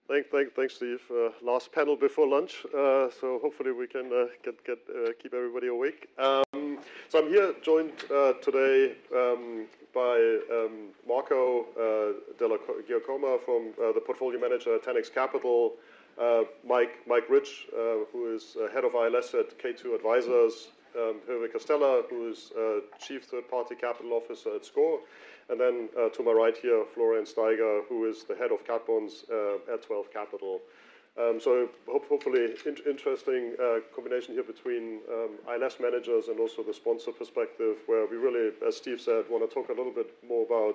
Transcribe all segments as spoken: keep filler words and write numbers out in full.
Thank, thank, thanks, Steve. Uh, last panel before lunch, uh, so hopefully we can uh, get, get uh, keep everybody awake. Um, so I'm here joined uh, today um, by um, Marco uh, Della Giacomo from uh, the portfolio manager at ten X Capital, uh, Mike Mike Rich, uh, who is uh, head of I L S at K two Advisors, um, Hervé Castella, who is uh, chief third-party capital officer at SCOR. And then uh, to my right here, Florian Steiger, who is the head of cat bonds uh, at twelve Capital. Um, so hope, hopefully in interesting uh, combination here between um, I L S managers and also the sponsor perspective, where we really, as Steve said, want to talk a little bit more about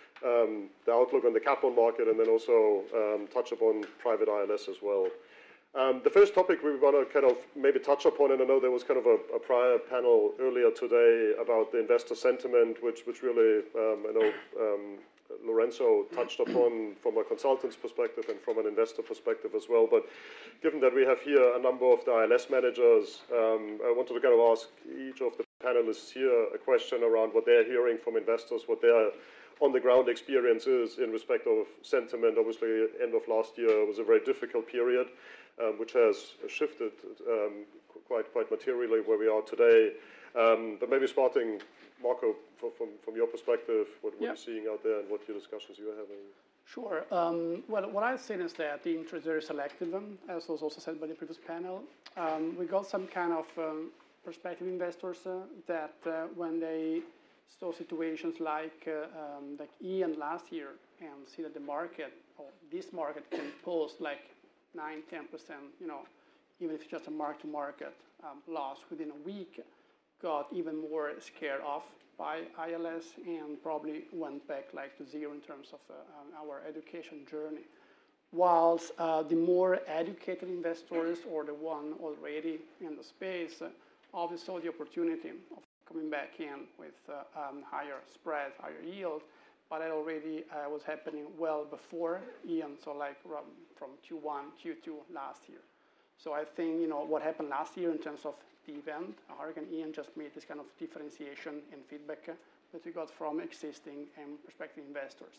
um, the outlook on the cat bond market, and then also um, touch upon private I L S as well. Um, the first topic we want to kind of maybe touch upon, and I know there was kind of a, a prior panel earlier today about the investor sentiment, which which really um, I know um, Lorenzo touched upon from a consultant's perspective and from an investor perspective as well. But given that we have here a number of the I L S managers, um, I wanted to kind of ask each of the panelists here a question around what they're hearing from investors, what their on-the-ground experience is in respect of sentiment. Obviously, end of last year was a very difficult period, um, which has shifted um, quite quite materially where we are today. Um, but maybe starting, Marco, from, from, from your perspective, what, what yeah. you're seeing out there and what your discussions you're having. Sure. Um, well, what I've seen is that the interest is very selective, as was also said by the previous panel. Um, we got some kind of um, prospective investors uh, that uh, when they saw situations like uh, um, like Ian last year and see that the market, or this market, can post like nine, ten percent, you know, even if it's just a mark-to-market um, loss within a week, got even more scared off by I L S and probably went back like to zero in terms of uh, um, our education journey. Whilst uh, the more educated investors, or the one already in the space, uh, obviously saw the opportunity of coming back in with uh, um, higher spread, higher yield, but it already uh, was happening well before Ian, so like from Q one, Q two last year. So I think, you know, what happened last year in terms of the event, Hurricane Ian just made this kind of differentiation in feedback that we got from existing and prospective investors.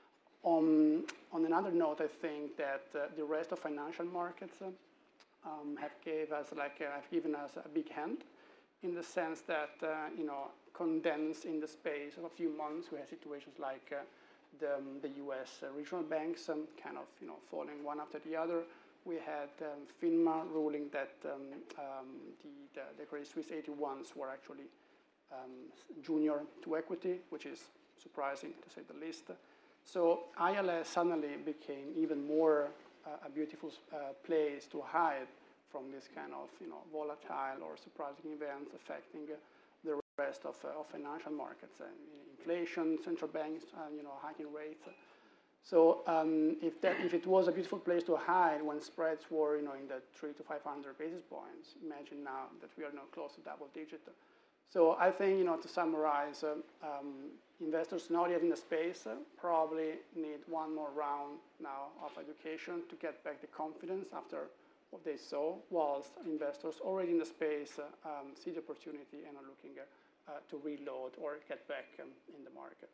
On, on another note, I think that uh, the rest of financial markets uh, um, have gave us like uh, have given us a big hand, in the sense that uh, you know, condensed in the space of a few months, we had situations like uh, the, um, the U S uh, regional banks um, kind of, you know, falling one after the other. We had um, FINMA ruling that um, um, the, the, the Credit Suisse eighty-ones were actually um, junior to equity, which is surprising to say the least. So I L S suddenly became even more uh, a beautiful uh, place to hide from this kind of, you know, volatile or surprising events affecting uh, the rest of, uh, of financial markets, uh, inflation, central banks, uh, you know, hiking rates. So um, if that if it was a beautiful place to hide when spreads were, you know, in the three to five hundred basis points, imagine now that we are now close to double digit. So I think, you know, to summarize, uh, um, investors not yet in the space uh, probably need one more round now of education to get back the confidence after what they saw, whilst investors already in the space uh, um, see the opportunity and are looking uh, to reload or get back um, in the market.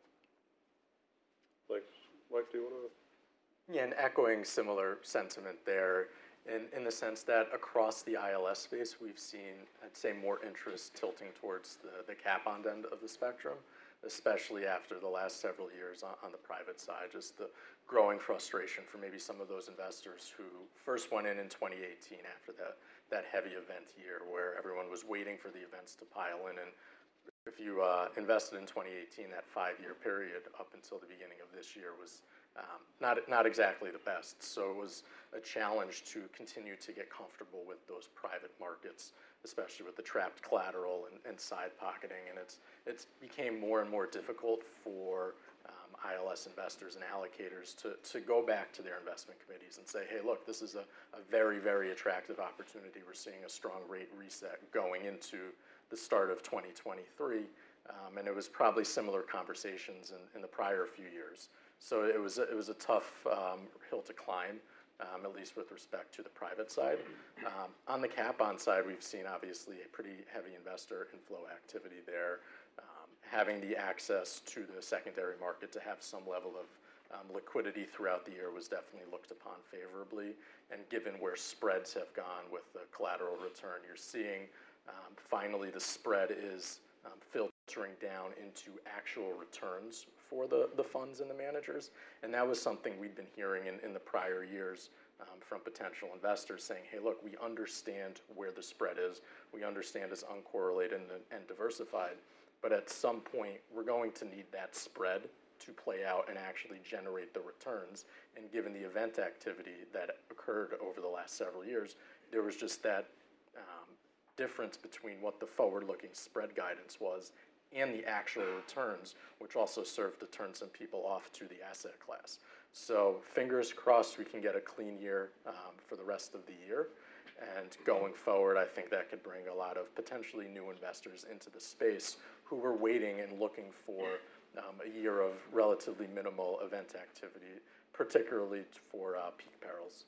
Thanks. Mike, do you want to? Yeah, and echoing similar sentiment there, in, in the sense that across the I L S space, we've seen, I'd say, more interest tilting towards the, the cat bond end of the spectrum, especially after the last several years on, on the private side, just the growing frustration for maybe some of those investors who first went in in twenty eighteen after that, that heavy event year where everyone was waiting for the events to pile in. And if you uh, invested in twenty eighteen, that five-year period up until the beginning of this year was um, not, not exactly the best. So it was a challenge to continue to get comfortable with those private markets, especially with the trapped collateral and, and side pocketing. And it's it's became more and more difficult for um, I L S investors and allocators to, to go back to their investment committees and say, hey, look, this is a, a very, very attractive opportunity. We're seeing a strong rate reset going into the start of twenty twenty-three, um, and it was probably similar conversations in, in the prior few years. So it was a, it was a tough um, hill to climb, um, at least with respect to the private side. Um, on the cat bond side, we've seen obviously a pretty heavy investor inflow activity there. Um, having the access to the secondary market to have some level of, Um, liquidity throughout the year was definitely looked upon favorably, and given where spreads have gone with the collateral return, you're seeing um, finally the spread is um, filtering down into actual returns for the, the funds and the managers, and that was something we'd been hearing in, in the prior years um, from potential investors saying, hey, look, we understand where the spread is, we understand it's uncorrelated and, and diversified, but at some point we're going to need that spread to play out and actually generate the returns. And given the event activity that occurred over the last several years, there was just that um, difference between what the forward-looking spread guidance was and the actual returns, which also served to turn some people off to the asset class. So fingers crossed we can get a clean year um, for the rest of the year. And going forward, I think that could bring a lot of potentially new investors into the space who were waiting and looking for Um, a year of relatively minimal event activity, particularly for uh, peak perils.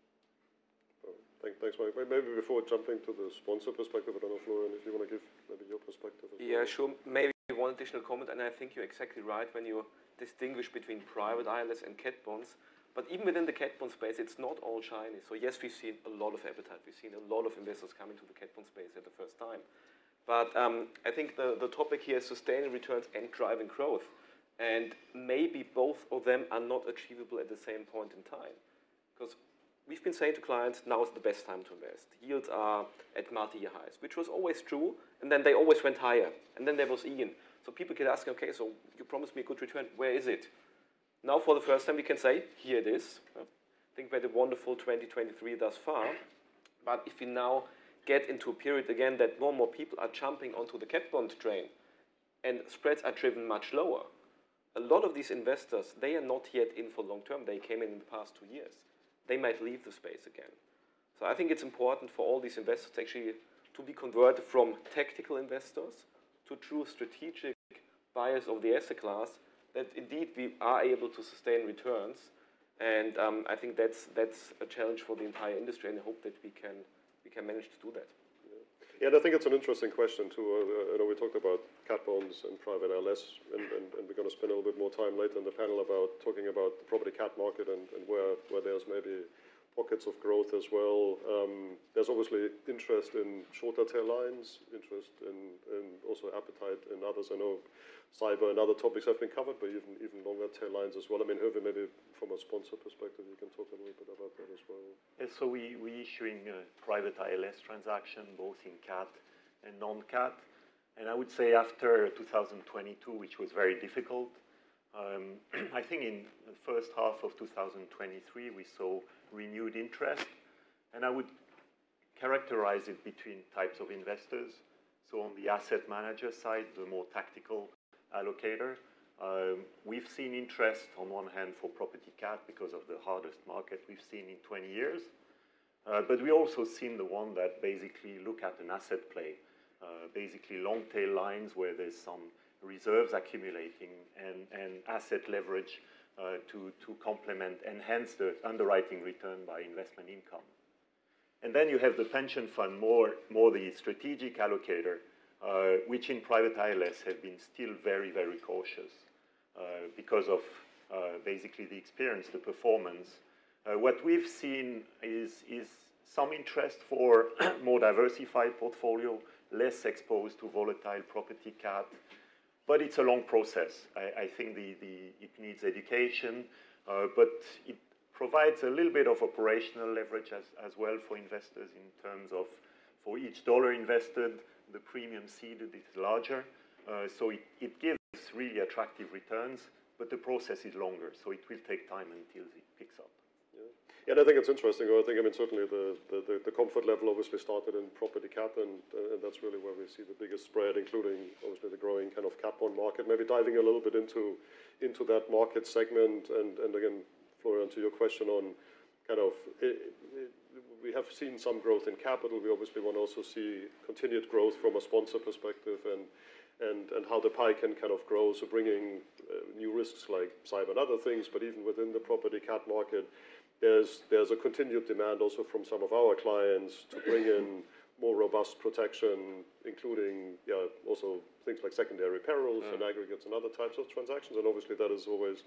Well, thank, thanks, Mike. Maybe before jumping to the sponsor perspective, I don't know, Florian, if you want to give maybe your perspective as Yeah, well. sure. Maybe one additional comment, and I think you're exactly right when you distinguish between private I L S and cat bonds. But even within the cat bond space, it's not all shiny. So yes, we've seen a lot of appetite. We've seen a lot of investors coming to the cat bond space at the first time. But um, I think the, the topic here is sustaining returns and driving growth. And maybe both of them are not achievable at the same point in time. Because we've been saying to clients, now is the best time to invest. Yields are at multi-year highs, which was always true, and then they always went higher. And then there was Ian. So people could ask, okay, so you promised me a good return, where is it? Now for the first time we can say, here it is. I think we had a wonderful twenty twenty-three thus far. But if we now get into a period again that more and more people are jumping onto the cat bond train, and spreads are driven much lower, a lot of these investors, they are not yet in for long term. They came in in the past two years. They might leave the space again. So I think it's important for all these investors actually to be converted from tactical investors to true strategic buyers of the asset class, that indeed we are able to sustain returns. And um, I think that's, that's a challenge for the entire industry, and I hope that we can, we can manage to do that. Yeah, and I think it's an interesting question too. Uh, I know we talked about cat bonds and private I L S, and, and, and we're going to spend a little bit more time later in the panel about talking about the property cat market and, and where, where there's maybe pockets of growth as well. Um, there's obviously interest in shorter tail lines, interest in, in also appetite in others. I know cyber and other topics have been covered, but even, even longer tail lines as well. I mean, Hervé, maybe from a sponsor perspective, you can talk a little bit about that as well. Yeah, so we, we issuing a private I L S transaction, both in cat and non-cat. And I would say after two thousand twenty-two, which was very difficult, um, I think in the first half of two thousand twenty-three, we saw renewed interest. And I would characterize it between types of investors. So on the asset manager side, the more tactical allocator, um, we've seen interest on one hand for property cat because of the hardest market we've seen in twenty years. Uh, but we also seen the one that basically look at an asset play, uh, basically long tail lines where there's some reserves accumulating and, and asset leverage uh, to, to complement, enhance the underwriting return by investment income. And then you have the pension fund, more, more the strategic allocator, uh, which in private I L S have been still very, very cautious uh, because of uh, basically the experience, the performance. Uh, what we've seen is, is some interest for more diversified portfolio, less exposed to volatile property cat, but it's a long process. I, I think the, the, it needs education, uh, but it provides a little bit of operational leverage as, as well for investors in terms of, for each dollar invested, the premium seeded is larger. Uh, so it, it gives really attractive returns, but the process is longer, so it will take time until it picks up. Yeah, and I think it's interesting. I think, I mean, certainly the, the, the comfort level obviously started in property cat, and, uh, and that's really where we see the biggest spread, including obviously the growing kind of cat bond market. Maybe diving a little bit into into that market segment, and, and again, Florian, to your question on kind of, it, it, we have seen some growth in capital. We obviously want to also see continued growth from a sponsor perspective, and and and how the pie can kind of grow. So bringing uh, new risks like cyber and other things, but even within the property cat market, There's, there's a continued demand also from some of our clients to bring in more robust protection, including yeah, also things like secondary perils mm. and aggregates and other types of transactions. And obviously that is always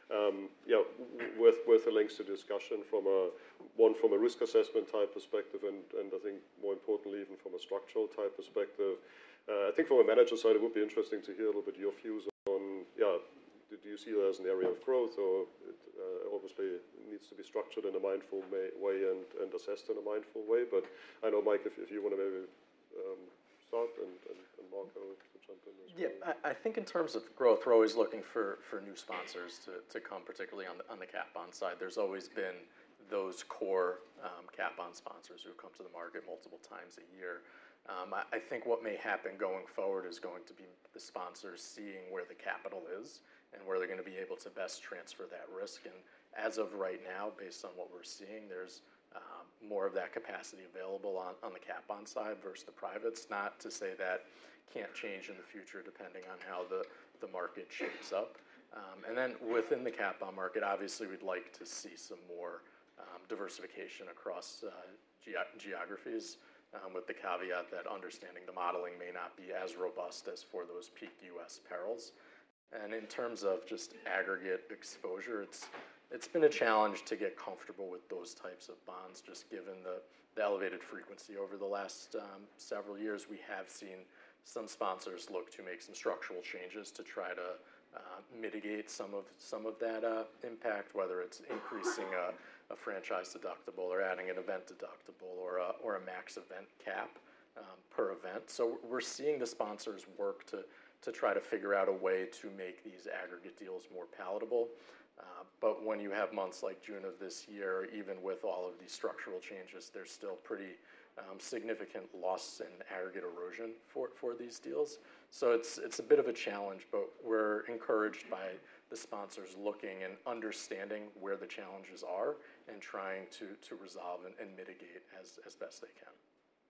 um, yeah, worth worth the links to discussion from a one from a risk assessment type perspective, and and I think more importantly even from a structural type perspective. Uh, I think from a manager side, it would be interesting to hear a little bit your views on yeah. Do you see it as an area of growth, or it uh, obviously needs to be structured in a mindful may, way and, and assessed in a mindful way? But I know, Mike, if, if you want to maybe um, start, and, and, and Marco to jump in as well. Yeah, I, I think in terms of growth, we're always looking for, for new sponsors to, to come, particularly on the, on the cat bond side. There's always been those core um, cat bond sponsors who come to the market multiple times a year. Um, I, I think what may happen going forward is going to be the sponsors seeing where the capital is and where they're going to be able to best transfer that risk. And as of right now, based on what we're seeing, there's um, more of that capacity available on, on the cat bond side versus the privates. Not to say that can't change in the future depending on how the, the market shapes up. Um, and then within the cat bond market, obviously we'd like to see some more um, diversification across uh, ge geographies. Um, with the caveat that understanding the modeling may not be as robust as for those peak U S perils. And in terms of just aggregate exposure, it's it's been a challenge to get comfortable with those types of bonds, just given the, the elevated frequency over the last um, several years. We have seen some sponsors look to make some structural changes to try to uh, mitigate some of some of that uh, impact, whether it's increasing a, a franchise deductible or adding an event deductible or a, or a max event cap um, per event. So we're seeing the sponsors work to to try to figure out a way to make these aggregate deals more palatable. Uh, but when you have months like June of this year, even with all of these structural changes, there's still pretty um, significant loss in aggregate erosion for, for these deals. So it's, it's a bit of a challenge, but we're encouraged by the sponsors looking and understanding where the challenges are and trying to, to resolve and, and mitigate as, as best they can.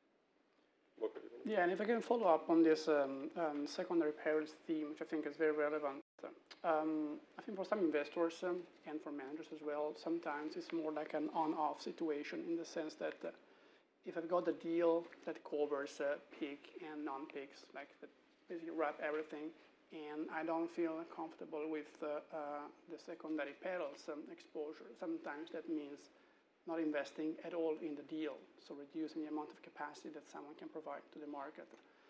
Yeah, and if I can follow up on this um, um, secondary perils theme, which I think is very relevant. Um, I think for some investors um, and for managers as well, sometimes it's more like an on-off situation in the sense that uh, if I've got a deal that covers uh, peak and non-peaks, like that basically wrap everything, and I don't feel comfortable with uh, uh, the secondary perils um, exposure, sometimes that means not investing at all in the deal, so reducing the amount of capacity that someone can provide to the market.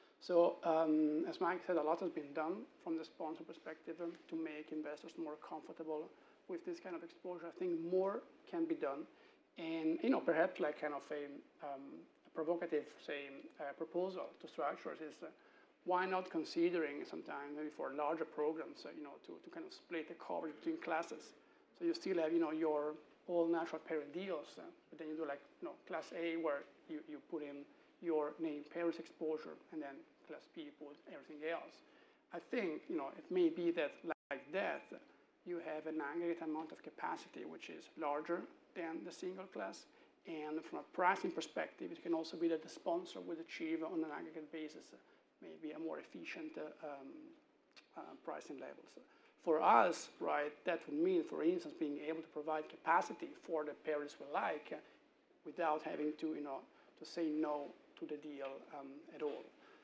So um, as Mike said, a lot has been done from the sponsor perspective um, to make investors more comfortable with this kind of exposure. I think more can be done, and you know, perhaps like kind of a, um, a provocative, say, uh, proposal to structures is uh, why not considering sometimes maybe for larger programs, uh, you know, to, to kind of split the coverage between classes. So you still have, you know, your all natural peril deals, uh, but then you do like, you know, class A where you, you put in your named perils exposure, and then class B you put everything else. I think, you know, it may be that like that, you have an aggregate amount of capacity which is larger than the single class, and from a pricing perspective, it can also be that the sponsor would achieve on an aggregate basis uh, maybe a more efficient uh, um, uh, pricing levels. For us, right, that would mean, for instance, being able to provide capacity for the perils we like uh, without having to, you know, to say no to the deal um, at all.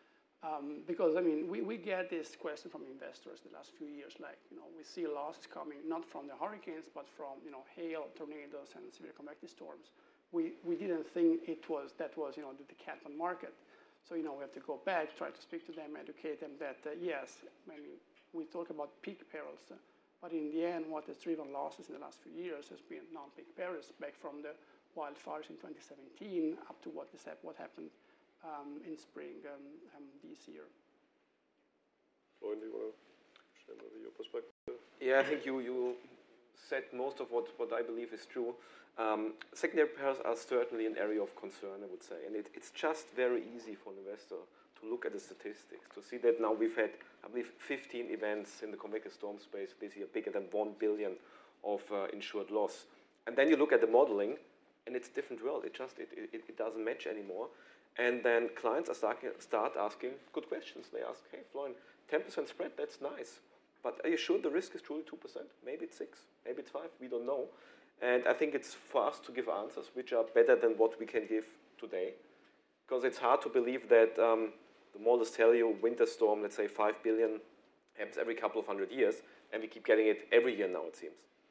Um, because, I mean, we, we get this question from investors the last few years, like, you know, we see losses coming not from the hurricanes, but from, you know, hail, tornadoes, and severe convective storms. We, we didn't think it was, that was, you know, the, the cat bond market. So, you know, we have to go back, try to speak to them, educate them that, uh, yes, I mean, we talk about peak perils, uh, but in the end, what has driven losses in the last few years has been non-peak perils, back from the wildfires in twenty seventeen up to what, is, what happened um, in spring um, um, this year. Florian, do you want to share maybe your perspective? Yeah, I think you, you said most of what, what I believe is true. Um, secondary perils are certainly an area of concern, I would say, and it, it's just very easy for an investor to look at the statistics, to see that now we've had, I believe, fifteen events in the convective storm space this year, bigger than one billion of uh, insured loss. And then you look at the modeling, and it's a different world. It just, it, it, it doesn't match anymore. And then clients are start, start asking good questions. They ask, hey, Florian, ten percent spread, that's nice. But are you sure the risk is truly two percent? Maybe it's six, maybe it's five, we don't know. And I think it's for us to give answers which are better than what we can give today. Because it's hard to believe that um, the models tell you winter storm, let's say five billion, happens every couple of hundred years, and we keep getting it every year now, it seems.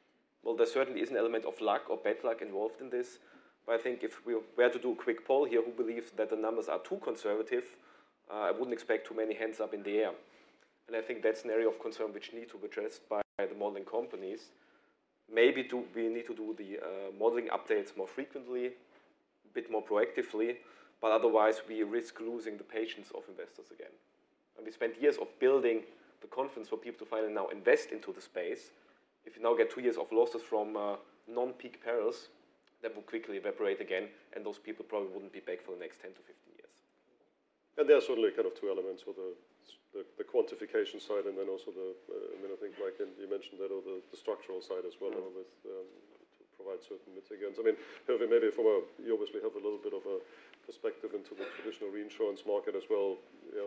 well, there certainly is an element of luck or bad luck involved in this. But I think if we were to do a quick poll here, who believes that the numbers are too conservative, uh, I wouldn't expect too many hands up in the air. And I think that's an area of concern which need to be addressed by the modeling companies. Maybe do, we need to do the uh, modeling updates more frequently, a bit more proactively, but otherwise we risk losing the patience of investors again. And we spent years of building the confidence for people to finally now invest into the space. If you now get two years of losses from uh, non-peak perils, that will quickly evaporate again, and those people probably wouldn't be back for the next ten to fifteen years. And there are certainly kind of two elements, or the, the, the quantification side, and then also the, uh, I mean, I think, Mike, you mentioned that, or the, the structural side as well, mm. with um, to provide certain mitigants. I mean, Hervé, maybe from a, you obviously have a little bit of a perspective into the traditional reinsurance market as well. Yeah.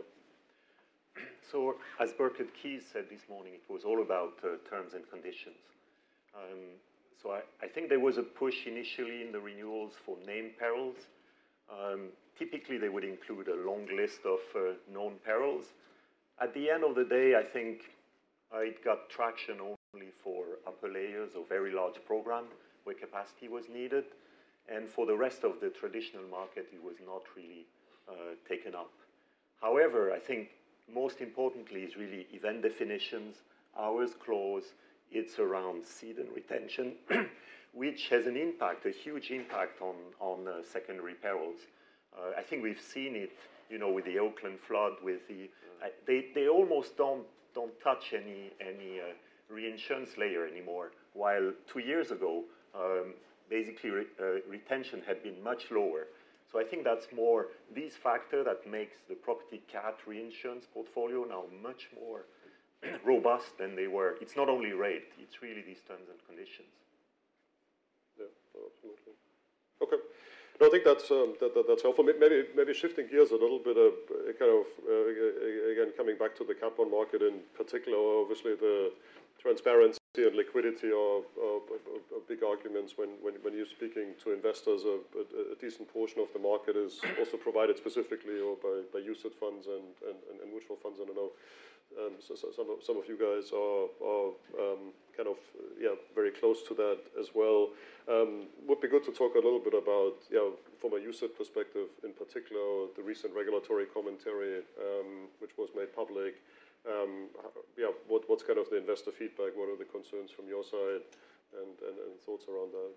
So, as Burkett Keys said this morning, it was all about uh, terms and conditions. Um, so I, I think there was a push initially in the renewals for named perils. Um, typically, they would include a long list of uh, known perils. At the end of the day, I think uh, it got traction only for upper layers or very large programs where capacity was needed. And for the rest of the traditional market, it was not really uh, taken up. However, I think most importantly is really event definitions, hours clause. It's around seed and retention, which has an impact, a huge impact on, on uh, secondary perils. Uh, I think we've seen it, you know, with the Oakland flood, with the, uh, they, they almost don't, don't touch any, any uh, reinsurance layer anymore, while two years ago, um, basically re, uh, retention had been much lower. So I think that's more these factor that makes the property cat reinsurance portfolio now much more robust than they were. It's not only rate, it's really these terms and conditions. Yeah, absolutely. Okay. No, I think that's um, that, that, that's helpful. Maybe maybe shifting gears a little bit, uh, kind of uh, again coming back to the cat bond market in particular. Obviously, the transparency and liquidity are, are, are, are big arguments when, when, when you're speaking to investors. A, a, a decent portion of the market is also provided specifically or by, by U C I T funds and, and, and mutual funds. I don't know. Um, so, so some of some of you guys are, are um, kind of yeah very close to that as well. Um, would be good to talk a little bit about yeah from a U C I T perspective in particular the recent regulatory commentary um, which was made public. Um, yeah, what what's kind of the investor feedback? What are the concerns from your side, and and, and thoughts around that?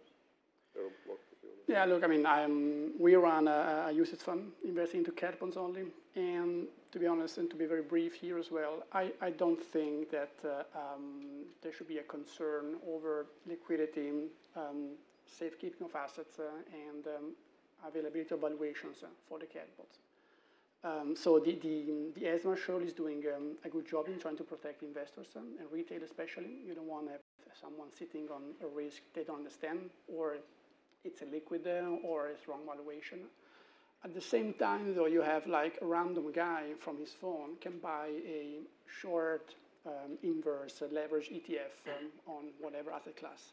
Yeah, look, I mean, I'm, we run a, a U C I T fund investing into cat bonds only, and to be honest, and to be very brief here as well, I, I don't think that uh, um, there should be a concern over liquidity, um, safekeeping of assets, uh, and um, availability of valuations uh, for the cat bonds. Um, so the, the, the ESMA surely is doing um, a good job in trying to protect investors um, and retail especially. You don't want to have someone sitting on a risk they don't understand, or it's a liquid uh, or it's wrong valuation. At the same time, though, you have like a random guy from his phone can buy a short um, inverse uh, leverage E T F um, on whatever asset class.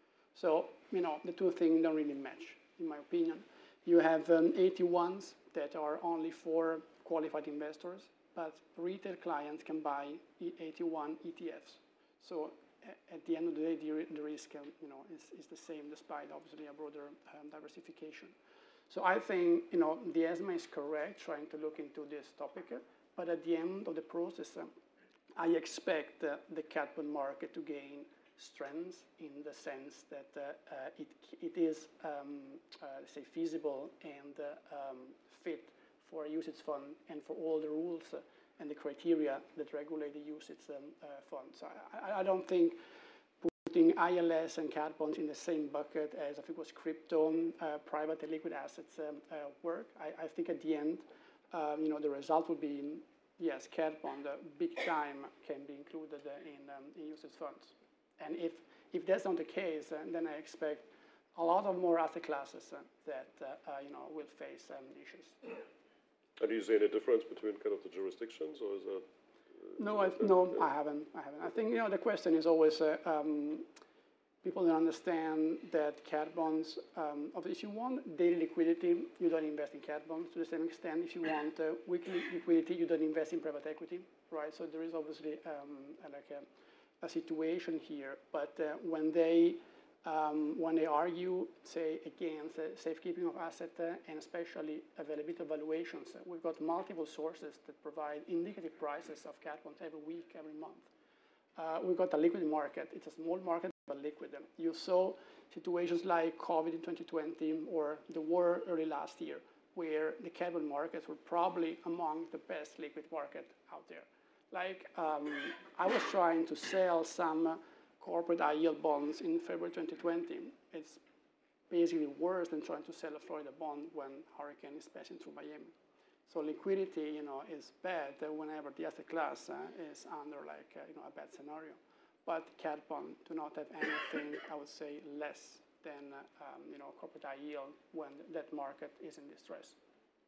So, you know, the two things don't really match, in my opinion. You have um, A T ones that are only for qualified investors, but retail clients can buy A T one E T Fs. So at the end of the day, the, the risk um, you know, is, is the same, despite obviously a broader um, diversification. So I think you know, the ESMA is correct trying to look into this topic, uh, but at the end of the process, uh, I expect uh, the cat bond market to gain strength in the sense that uh, uh, it, it is, um, uh, say, feasible and uh, um, fit for a U C I T S fund and for all the rules uh, and the criteria that regulate the U C I T S um, uh, fund. So I, I don't think putting I L S and cat bonds in the same bucket as I think was crypto, uh, private and liquid assets um, uh, work. I, I think at the end, um, you know, the result would be, yes, cat bond, uh, big time can be included uh, in, um, in U C I T S funds. And if, if that's not the case, uh, then I expect a lot of more asset classes uh, that uh, uh, you know, will face um, issues. And do you see any difference between kind of the jurisdictions, or is that? Uh, no, I, no, yeah. I haven't. I haven't. I think you know the question is always uh, um, people don't understand that cat bonds. Um, if you want daily liquidity, you don't invest in cat bonds to the same extent. If you want uh, weekly liquidity, you don't invest in private equity, right? So there is obviously um, like a, a situation here. But uh, when they um, when they argue, say, against uh, safekeeping of asset uh, and especially availability of valuations. Uh, we've got multiple sources that provide indicative prices of cat bonds every week, every month. Uh, we've got a liquid market. It's a small market, but liquid. You saw situations like COVID in twenty twenty or the war early last year, where the cat bond markets were probably among the best liquid market out there. Like, um, I was trying to sell some uh, corporate high yield bonds in February twenty twenty. It's basically worse than trying to sell a Florida bond when hurricane is passing through Miami. So liquidity, you know, is bad whenever the asset class uh, is under like, uh, you know, a bad scenario. But cat bond do not have anything, I would say, less than, uh, um, you know, corporate high yield when that market is in distress.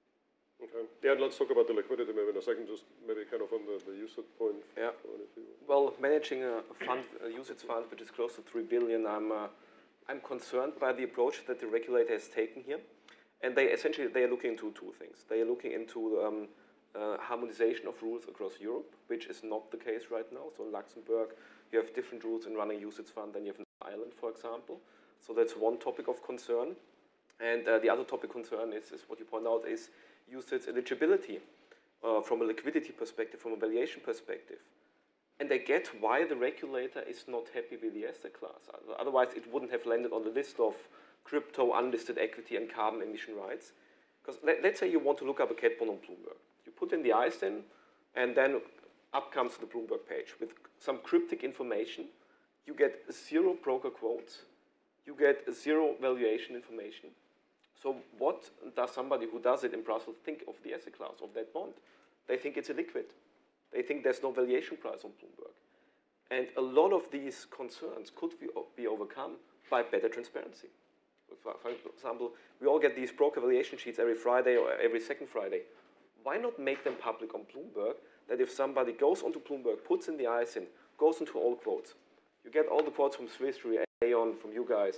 Okay. Yeah, and let's talk about the liquidity maybe in a second, just maybe kind of on the, the usage point. Yeah. Well, managing a fund, a usage fund, which is close to three billion, I'm, uh, I'm concerned by the approach that the regulator has taken here. And they essentially, they are looking into two things. They are looking into um, uh, harmonization of rules across Europe, which is not the case right now. So in Luxembourg, you have different rules in running a usage fund than you have in Ireland, for example. So that's one topic of concern. And uh, the other topic of concern is, is what you point out is usage eligibility uh, from a liquidity perspective, from a valuation perspective. And I get why the regulator is not happy with the asset class. Otherwise, it wouldn't have landed on the list of crypto, unlisted equity, and carbon emission rights. Because let, let's say you want to look up a cat bond on Bloomberg. You put in the I S I N, and then up comes the Bloomberg page with some cryptic information. You get zero broker quotes. You get zero valuation information. So what does somebody who does it in Brussels think of the asset class, of that bond? They think it's illiquid. They think there's no valuation price on Bloomberg. And a lot of these concerns could be, be overcome by better transparency. For example, we all get these broker valuation sheets every Friday or every second Friday. Why not make them public on Bloomberg, that if somebody goes onto Bloomberg, puts in the I S I N, goes into all quotes, you get all the quotes from Swiss Re, Aon, from you guys.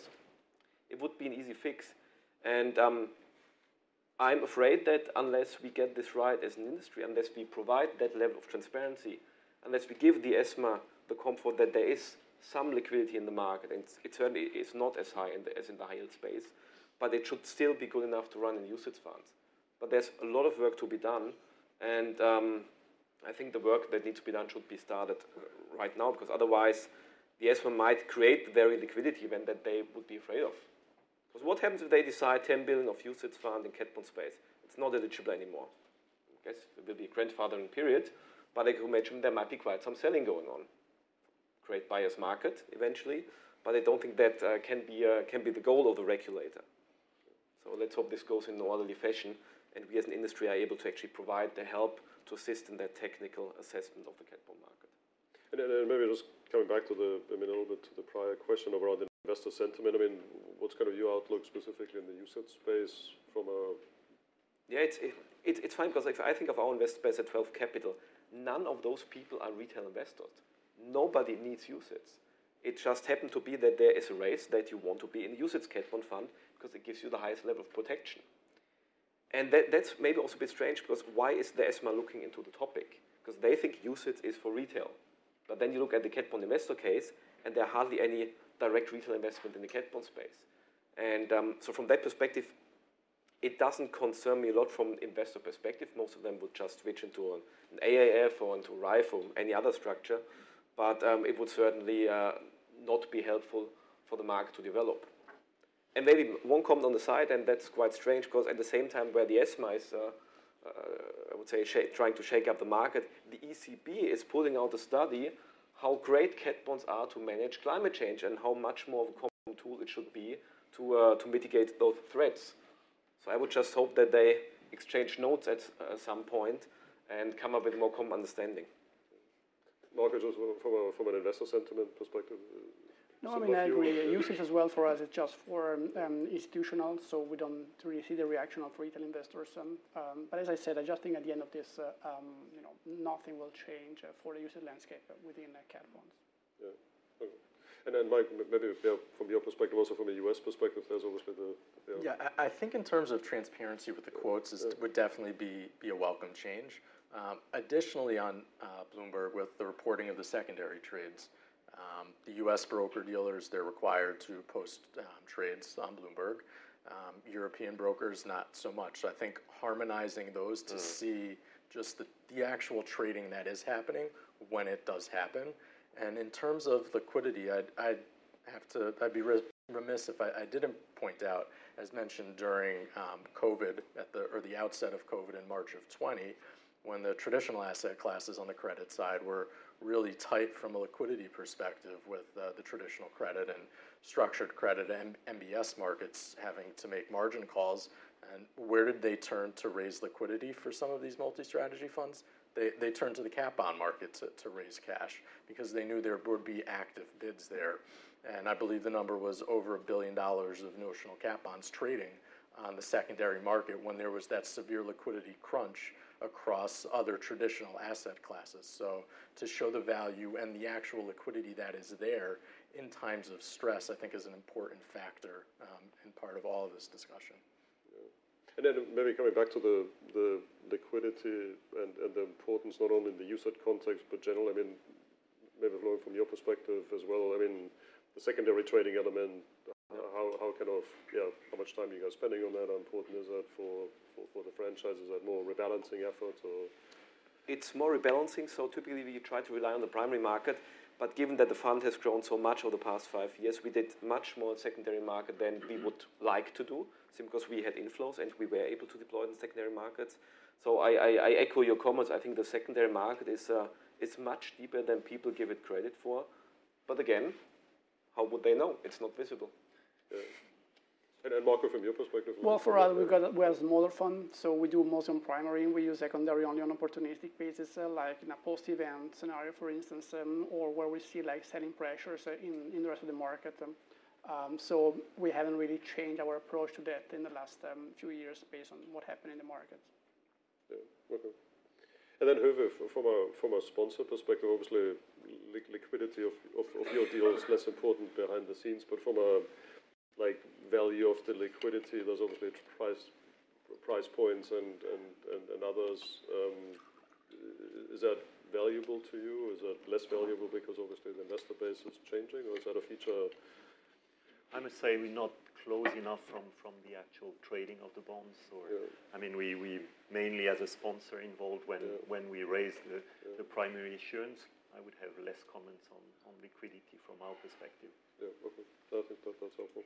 It would be an easy fix. And um, I'm afraid that unless we get this right as an industry, unless we provide that level of transparency, unless we give the ESMA the comfort that there is some liquidity in the market, and it certainly is not as high in the, as in the high yield space, but it should still be good enough to run in usage funds. But there's a lot of work to be done, and um, I think the work that needs to be done should be started right now, because otherwise the ESMA might create the very liquidity event that they would be afraid of. Because what happens if they decide ten billion of usage fund in cat bond space? It's not eligible anymore. I guess there will be a grandfathering period, but I can imagine there might be quite some selling going on. Great buyer's market eventually, but I don't think that uh, can be uh, can be the goal of the regulator. So let's hope this goes in an orderly fashion, and we as an industry are able to actually provide the help to assist in that technical assessment of the cat bond market. And then maybe just coming back to the, I mean, a little bit to the prior question around investor sentiment. I mean, what's kind of your outlook specifically in the usage space from a? Yeah, it's it, it, it's fine because if I think of our investor base at twelve Capital, none of those people are retail investors. Nobody needs usage. It just happened to be that there is a race that you want to be in a usage cat bond fund because it gives you the highest level of protection. And that, that's maybe also a bit strange because why is the ESMA looking into the topic? Because they think usage is for retail. But then you look at the cat bond investor case and there are hardly any direct retail investment in the cat bond space. And um, so from that perspective, it doesn't concern me a lot from investor perspective. Most of them would just switch into an, an A A F or into R I F or any other structure. But um, it would certainly uh, not be helpful for the market to develop. And maybe one comment on the side, and that's quite strange, because at the same time where the ESMA is, uh, uh, I would say, trying to shake up the market, the E C B is pulling out a study how great cat bonds are to manage climate change and how much more of a common tool it should be to, uh, to mitigate those threats. So I would just hope that they exchange notes at uh, some point and come up with more common understanding. Marco, just from, a, from an investor sentiment perspective? No, I mean, I agree. Usage as well for us is just for um, institutional, so we don't really see the reaction of retail investors. Um, um, but as I said, I just think at the end of this, uh, um, you know, nothing will change uh, for the usage landscape within uh, cat bonds. Yeah. Okay. And then, Mike, maybe yeah, from your perspective, also from a U S perspective, there's obviously the... Yeah, yeah I, I think in terms of transparency with the quotes is, yeah. would definitely be, be a welcome change. Um, additionally, on uh, Bloomberg, with the reporting of the secondary trades, uh, Um, the U S broker-dealers, they're required to post um, trades on Bloomberg. Um, European brokers, not so much. So I think harmonizing those to mm. see just the, the actual trading that is happening when it does happen. And in terms of liquidity, I'd, I'd have to, I'd be remiss if I, I didn't point out, as mentioned during um, COVID, at the, or the outset of COVID in March of twenty, when the traditional asset classes on the credit side were really tight from a liquidity perspective, with uh, the traditional credit and structured credit and M B S markets having to make margin calls. And where did they turn to raise liquidity for some of these multi-strategy funds? They, they turned to the cat bond market to, to raise cash, because they knew there would be active bids there. And I believe the number was over a billion dollars of notional cat bonds trading on the secondary market when there was that severe liquidity crunch across other traditional asset classes. So to show the value and the actual liquidity that is there in times of stress, I think is an important factor um, and part of all of this discussion. And then maybe coming back to the, the liquidity and, and the importance not only in the U S A D context but general, I mean, maybe flowing from your perspective as well, I mean, the secondary trading element, how, how kind of, yeah, how much time you guys spending on that, how important is that for, for, for the franchise? Is that more rebalancing effort or? It's more rebalancing, so typically we try to rely on the primary market, but given that the fund has grown so much over the past five years, we did much more secondary market than we would like to do, simply because we had inflows and we were able to deploy in secondary markets. So I, I, I echo your comments. I think the secondary market is, uh, is much deeper than people give it credit for. But again, how would they know? It's not visible. Yeah. And, and Marco, from your perspective? Well, for us, we've got, we have a smaller fund, so we do mostly on primary, and we use secondary only on opportunistic basis, uh, like in a post-event scenario, for instance, um, or where we see like selling pressures uh, in, in the rest of the market. Um, um, so we haven't really changed our approach to that in the last um, few years based on what happened in the market. Yeah, okay. And then, Höwe, from a, from a sponsor perspective, obviously li liquidity of, of, of your deal is less important behind the scenes, but from a like value of the liquidity, there's obviously price price points and and, and, and others. Um, is that valuable to you? Is that less valuable because obviously the investor base is changing, or is that a feature? I must say we're not close enough from, from the actual trading of the bonds. Or yeah. I mean, we, we mainly as a sponsor involved when yeah. when we raise the, yeah. the primary issuance. I would have less comments on, on liquidity from our perspective. Yeah, okay. I think that, that's helpful.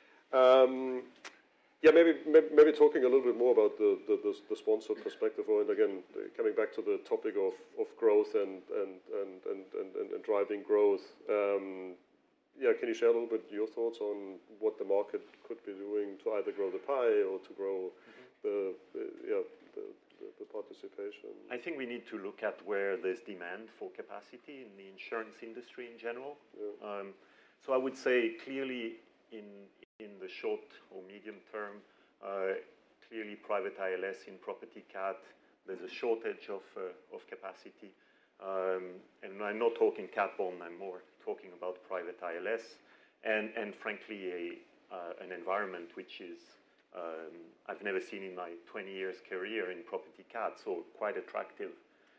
Um, yeah, maybe, maybe maybe talking a little bit more about the the, the, the sponsor perspective, and again coming back to the topic of, of growth and and, and, and, and and driving growth. Um, yeah, can you share a little bit your thoughts on what the market could be doing to either grow the pie or to grow mm-hmm. the, the yeah the, the the participation? I think we need to look at where there's demand for capacity in the insurance industry in general. Yeah. Um, so I would say clearly in in the short or medium term, uh, clearly private I L S in property cat, there's a shortage of uh, of capacity. Um, and I'm not talking cat bond, I'm more talking about private I L S, and, and frankly a, uh, an environment which is, um, I've never seen in my twenty years career in property cat, so quite attractive.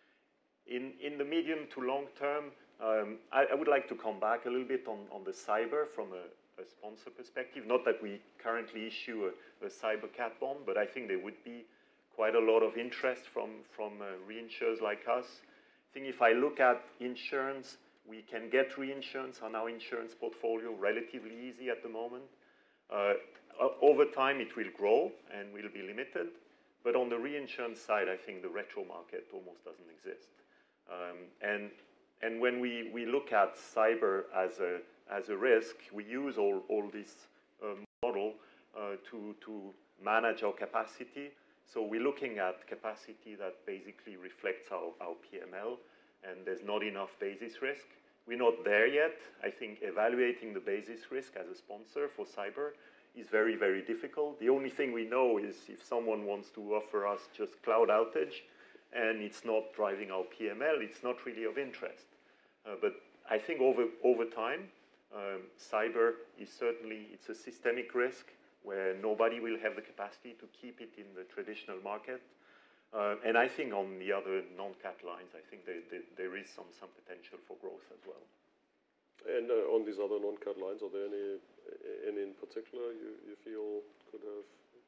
In, in the medium to long term, um, I, I would like to come back a little bit on, on the cyber from a, a sponsor perspective. Not that we currently issue a, a cyber cat bond, but I think there would be quite a lot of interest from, from uh, reinsurers like us. I think if I look at insurance, we can get reinsurance on our insurance portfolio relatively easy at the moment. Uh, over time, it will grow and will be limited. But on the reinsurance side, I think the retro market almost doesn't exist. Um, and and when we, we look at cyber as a as a risk, we use all, all this uh, model uh, to, to manage our capacity. So we're looking at capacity that basically reflects our, our P M L, and there's not enough basis risk. We're not there yet. I think evaluating the basis risk as a sponsor for cyber is very, very difficult. The only thing we know is if someone wants to offer us just cloud outage and it's not driving our P M L, it's not really of interest. Uh, but I think over, over time, um, cyber is certainly, it's a systemic risk where nobody will have the capacity to keep it in the traditional market. Uh, and I think on the other non-cat lines, I think there, there, there is some, some potential for growth as well. And uh, on these other non-cat lines, are there any any in particular you, you feel could have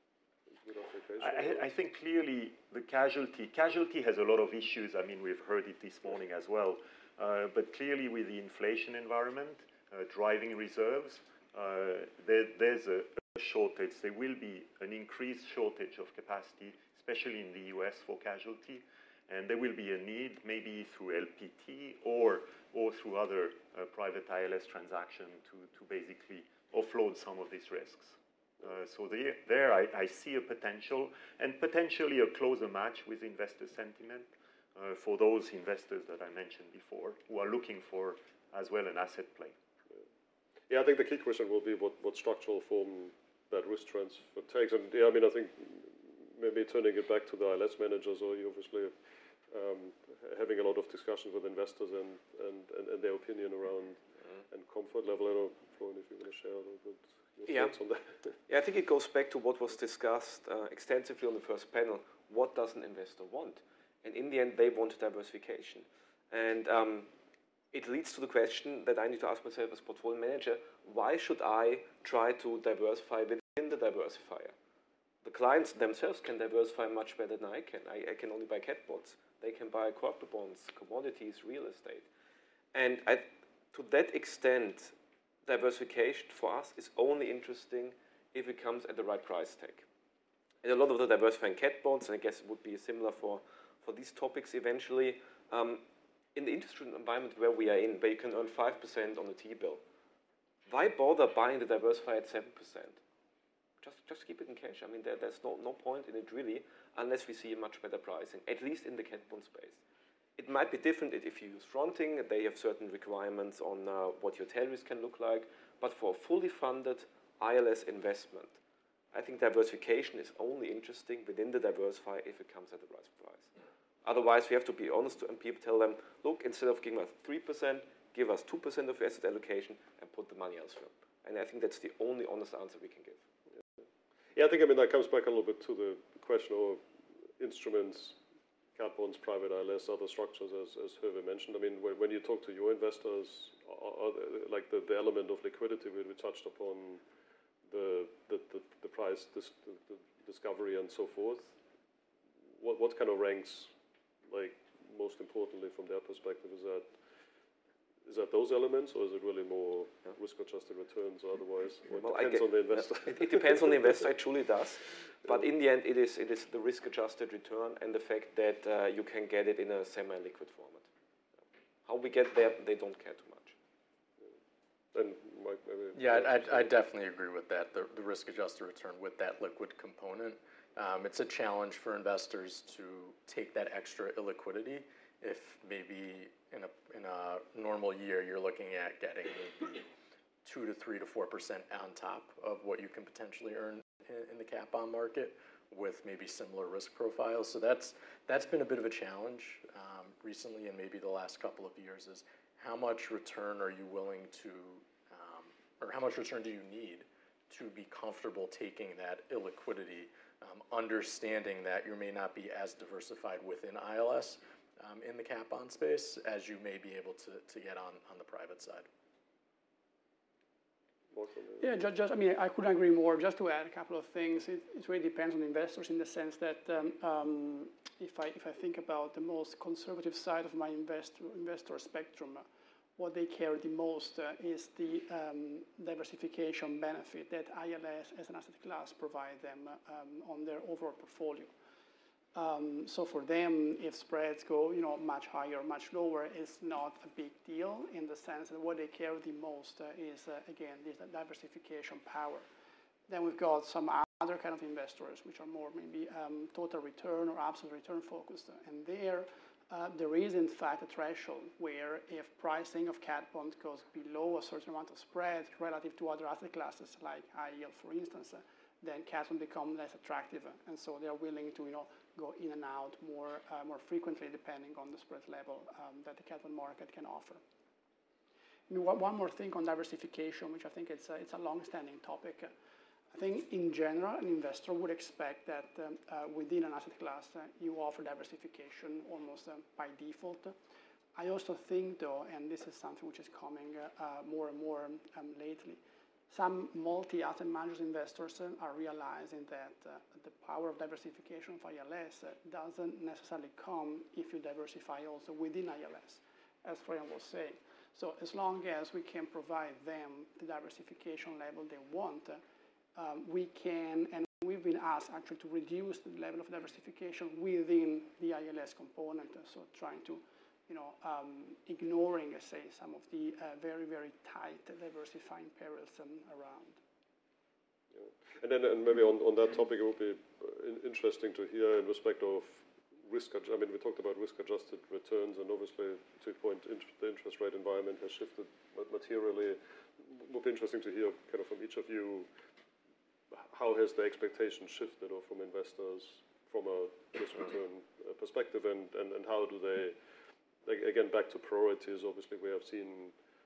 good application? I, I think clearly the casualty casualty has a lot of issues. I mean, we've heard it this morning as well. Uh, but clearly, with the inflation environment, uh, driving reserves, uh, there, there's a, a shortage. There will be an increased shortage of capacity, especially in the U S for casualty. And there will be a need, maybe through L P T or or through other uh, private I L S transaction to, to basically offload some of these risks. Uh, so there, there I, I see a potential, and potentially a closer match with investor sentiment uh, for those investors that I mentioned before, who are looking for as well an asset play. Yeah, I think the key question will be what, what structural form that risk transfer takes. And yeah, I mean, I think maybe turning it back to the I L S managers, or you obviously um, having a lot of discussions with investors and, and, and, and their opinion around mm. and comfort level. I don't know, Florian, if you want to share a little bit your yeah. thoughts on that. Yeah, I think it goes back to what was discussed uh, extensively on the first panel. What does an investor want? And in the end, they want diversification. And um, it leads to the question that I need to ask myself as portfolio manager, why should I try to diversify within the diversifier? The clients themselves can diversify much better than I can. I, I can only buy cat bonds. They can buy corporate bonds, commodities, real estate. And I, to that extent, diversification for us is only interesting if it comes at the right price tag. And a lot of the diversifying cat bonds, and I guess it would be similar for, for these topics eventually, um, in the industry environment where we are in, where you can earn five percent on a T-bill, why bother buying the diversifier at seven percent? Just, just keep it in cash. I mean, there, there's no, no point in it really, unless we see a much better pricing, at least in the cat bond space. It might be different if you use fronting. They have certain requirements on uh, what your tail risk can look like. But for a fully funded I L S investment, I think diversification is only interesting within the diversifier if it comes at the right price. Otherwise, we have to be honest and people tell them, look, instead of giving us three percent, give us two percent of your asset allocation and put the money elsewhere. And I think that's the only honest answer we can give. Yeah, I think, I mean, that comes back a little bit to the question of instruments, cat bonds, private I L S, other structures, as, as Hervé mentioned. I mean, when, when you talk to your investors, are, are there, like the, the element of liquidity we, we touched upon, the, the, the, the price, this, the, the discovery and so forth, what, what kind of ranks, like, most importantly from their perspective? Is that Is that those elements, or is it really more yeah. risk-adjusted returns, or otherwise? Or it well, depends get, on the investor. It, it depends on the investor. It truly does. But yeah. in the end, it is it is the risk-adjusted return and the fact that uh, you can get it in a semi-liquid format. How we get there, they don't care too much. Yeah. And Mike, maybe. Yeah, I, I, I definitely agree with that. The, the risk-adjusted return with that liquid component. Um, it's a challenge for investors to take that extra illiquidity. If maybe in a in a normal year you're looking at getting maybe two to three to four percent on top of what you can potentially earn in, in the cat bond market with maybe similar risk profiles. So that's that's been a bit of a challenge um, recently, and maybe the last couple of years, is how much return are you willing to, um, or how much return do you need to be comfortable taking that illiquidity, um, understanding that you may not be as diversified within I L S. Um, in the cat bond space as you may be able to, to get on, on the private side. Yeah, just, just I mean, I couldn't agree more. Just to add a couple of things, it, it really depends on investors in the sense that um, um, if I if I think about the most conservative side of my investor investor spectrum, uh, what they care the most uh, is the um, diversification benefit that I L S as an asset class provide them um, on their overall portfolio. Um, so for them, if spreads go, you know, much higher, much lower, it's not a big deal in the sense that what they care the most uh, is, uh, again, this diversification power. Then we've got some other kind of investors, which are more maybe um, total return or absolute return focused. And there, uh, there is in fact a threshold where if pricing of cat bonds goes below a certain amount of spread relative to other asset classes, like high yield, for instance, uh, then cat bonds become less attractive. And so they're willing to, you know, go in and out more uh, more frequently depending on the spread level um, that the cat bond market can offer. I mean, one more thing on diversification, which I think it's a, it's a long-standing topic. I think in general, an investor would expect that um, uh, within an asset class, uh, you offer diversification almost uh, by default. I also think, though, and this is something which is coming uh, uh, more and more um, lately, some multi-asset managers investors uh, are realizing that uh, the power of diversification of I L S uh, doesn't necessarily come if you diversify also within I L S, as Florian was saying. So as long as we can provide them the diversification level they want, uh, um, we can, and we've been asked actually to reduce the level of diversification within the I L S component, uh, so trying to you know, um, ignoring, uh, say, some of the uh, very, very tight diversifying perils um, around. Yeah. And then and maybe on, on that topic, it would be in, interesting to hear in respect of risk, I mean, we talked about risk-adjusted returns, and obviously, to your point, int the interest rate environment has shifted materially. It would be interesting to hear kind of from each of you, how has the expectation shifted or from investors from a risk-return uh, perspective, and, and, and how do they, again, back to priorities, obviously we have seen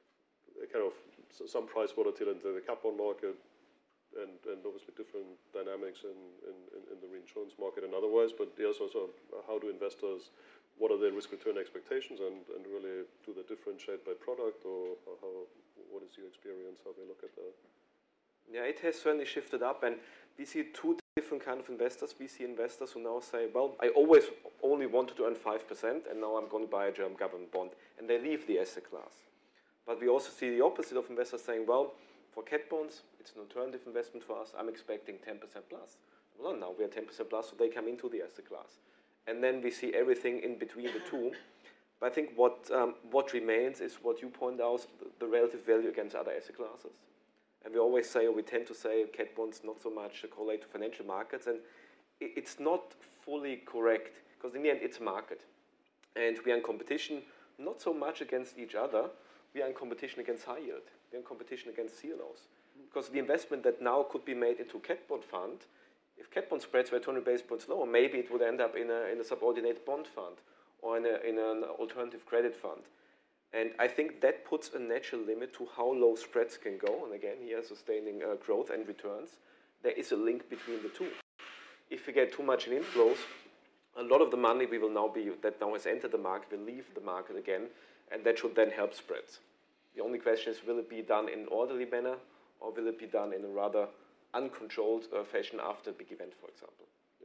a kind of some price volatility in the cat bond market, and, and obviously different dynamics in, in, in the reinsurance market and otherwise, but yes, also how do investors, what are their risk return expectations, and, and really do they differentiate by product, or, or how, what is your experience, how they look at that? Yeah, it has certainly shifted up, and we see two different kind of investors. We see investors who now say, well, I always only wanted to earn five percent, and now I'm going to buy a German government bond, and they leave the asset class. But we also see the opposite of investors saying, well, for cat bonds, it's an alternative investment for us. I'm expecting ten percent plus. Well, now we are ten percent plus, so they come into the asset class. And then we see everything in between the two. But I think what, um, what remains is what you point out, the, the relative value against other asset classes. And we always say, or we tend to say, cat bonds not so much correlate to financial markets, and it's not fully correct, because in the end, it's a market. And we are in competition not so much against each other, we are in competition against high yield, we are in competition against C L Os. Because the investment that now could be made into cat bond fund, if cat bond spreads were two hundred basis points lower, maybe it would end up in a, in a subordinated bond fund, or in, a, in an alternative credit fund. And I think that puts a natural limit to how low spreads can go. And again, here, sustaining uh, growth and returns. There is a link between the two. If we get too much in inflows, a lot of the money we will now be, that now has entered the market will leave the market again, and that should then help spreads. The only question is, will it be done in an orderly manner, or will it be done in a rather uncontrolled uh, fashion after a big event, for example?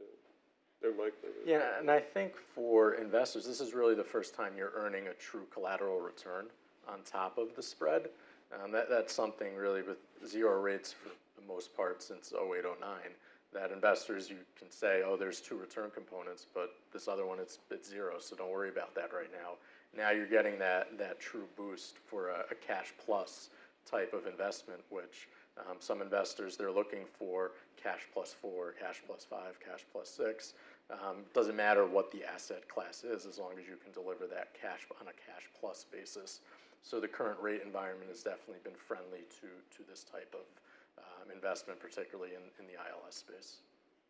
Mike, yeah, and I think for investors, this is really the first time you're earning a true collateral return on top of the spread. Um, that, that's something really with zero rates for the most part since oh eight, oh nine, that investors, you can say, oh, there's two return components, but this other one, it's, it's zero, so don't worry about that right now. Now you're getting that, that true boost for a, a cash plus type of investment, which um, some investors, they're looking for cash plus four, cash plus five, cash plus six. Um, doesn't matter what the asset class is, as long as you can deliver that cash on a cash plus basis. So the current rate environment has definitely been friendly to, to this type of um, investment, particularly in, in the I L S space.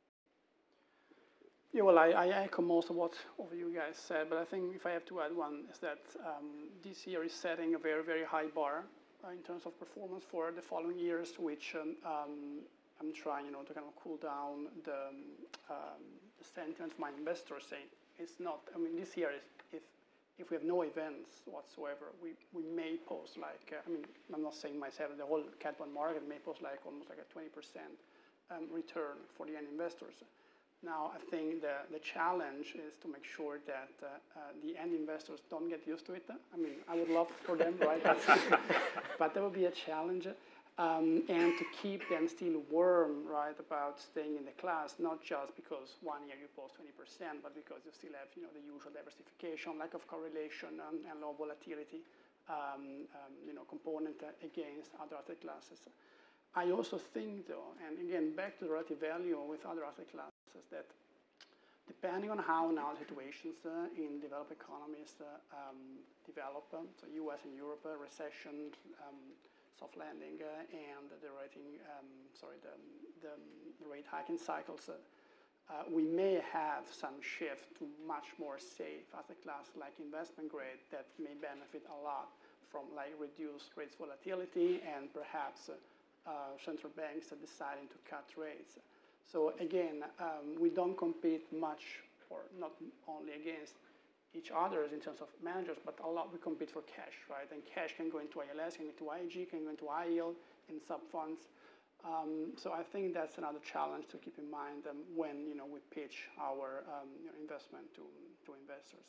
Yeah, well, I, I echo most of what all of you guys said, but I think if I have to add one, is that um, this year is setting a very, very high bar uh, in terms of performance for the following years, which um, um, I'm trying, you know, to kind of cool down the, um, the sentiment of my investors, saying it's not, I mean, this year, is, if if we have no events whatsoever, we, we may post like, uh, I mean, I'm not saying myself, the whole cat bond market may post like almost like a twenty percent um, return for the end investors. Now, I think the, the challenge is to make sure that uh, uh, the end investors don't get used to it. I mean, I would love for them, right? But that would be a challenge. Um, and to keep them still warm, right, about staying in the class, not just because one year you post twenty percent, but because you still have, you know, the usual diversification, lack of correlation, um, and low volatility, um, um, you know, component uh, against other asset classes. I also think, though, and again, back to the relative value with other asset classes, that depending on how now situations uh, in developed economies uh, um, develop, um, so U S and Europe, uh, recession, um, soft landing, uh, and the rating, um, sorry, the, the, the rate hiking cycles, uh, uh, we may have some shift to much more safe asset class like investment grade that may benefit a lot from like reduced rates volatility and perhaps uh, uh, central banks are deciding to cut rates. So again, um, we don't compete much, or not only against each other in terms of managers, but a lot we compete for cash, right? And cash can go into I L S, can go into I A G, can go into high yield in sub funds. Um, so I think that's another challenge to keep in mind um, when you know we pitch our um, you know, investment to to investors.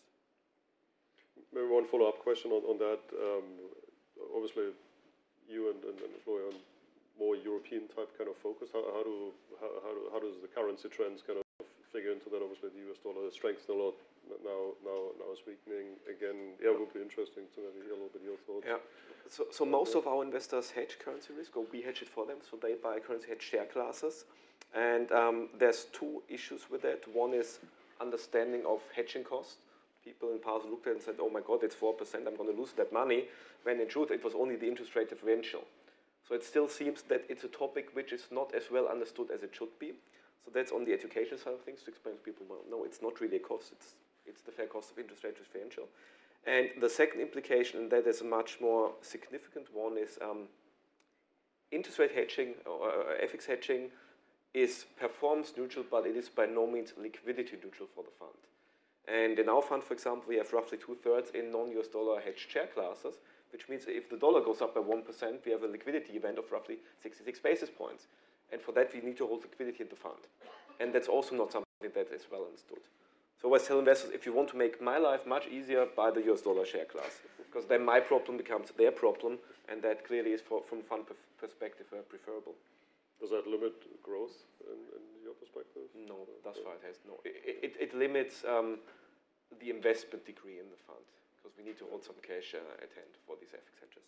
Maybe one follow-up question on, on that. Um, obviously, you and, and, and Florian, more European type kind of focus. How, how do how, how do how does the currency trends kind of figure into that? Obviously, the U S dollar has strengthened a lot. Now, now, now it's weakening again. Yeah, it would be interesting to maybe hear a little bit your thoughts. Yeah. So, so most of our investors hedge currency risk, or we hedge it for them. So they buy currency hedge share classes, and um, there's two issues with that. One is understanding of hedging cost. People in the past looked at it and said, "Oh my God, it's four percent. I'm going to lose that money." When in truth, it was only the interest rate differential. So it still seems that it's a topic which is not as well understood as it should be. So that's on the education side of things to explain to people, well, no, it's not really a cost. It's it's the fair cost of interest rate differential. And the second implication, and that is a much more significant one, is um, interest rate hedging or uh, F X hedging is performance neutral, but it is by no means liquidity neutral for the fund. And in our fund, for example, we have roughly two-thirds in non-U S dollar hedged share classes, which means if the dollar goes up by one percent, we have a liquidity event of roughly sixty-six basis points. And for that, we need to hold liquidity in the fund. And that's also not something that is well understood. So I always tell investors, if you want to make my life much easier, buy the U S dollar share class. Because then my problem becomes their problem, and that clearly is, for, from a fund perspective, uh, preferable. Does that limit growth in, in your perspective? No, thus far it has no. It, it, it limits um, the investment degree in the fund, because we need to hold some cash uh, at hand for these F X hedges.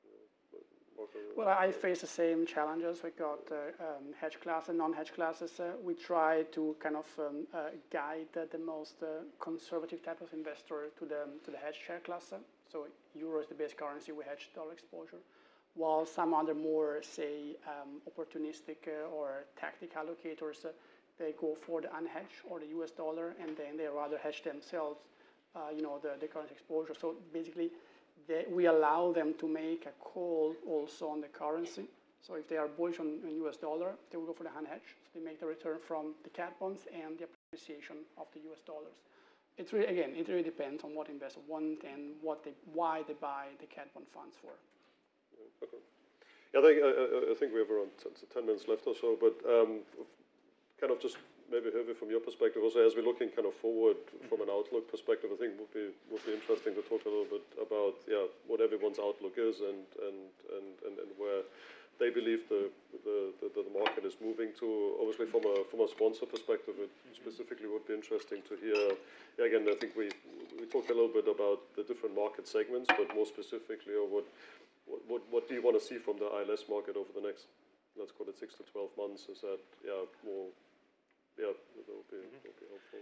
Well, I face the same challenges. We got uh, um, hedge class and non-hedge classes. Uh, we try to kind of um, uh, guide uh, the most uh, conservative type of investor to the to the hedge share class. So euro is the base currency. We hedge dollar exposure, while some other more, say, um, opportunistic uh, or tactic allocators, uh, they go for the unhedged or the U S dollar, and then they rather hedge themselves, uh, you know, the, the currency exposure. So basically, They, we allow them to make a call also on the currency. So if they are bullish on, on U S dollar, they will go for the unhedged. So they make the return from the cat bonds and the appreciation of the U S dollars. It's really, again, it really depends on what investors want and what they, why they buy the cat bond funds for. Yeah, okay. Yeah, I think, I, I think we have around ten minutes left or so, but um, kind of just maybe Hervé, from your perspective, also as we're looking kind of forward from an outlook perspective, I think would be would be interesting to talk a little bit about yeah what everyone's outlook is and and and, and, and where they believe the, the, the, the market is moving to. Obviously, from a from a sponsor perspective, it specifically would be interesting to hear. Yeah, again, I think we we talked a little bit about the different market segments, but more specifically, or what what what, what do you want to see from the I L S market over the next, let's call it six to twelve months? Is that yeah more Yeah, that will be, mm-hmm. will be helpful.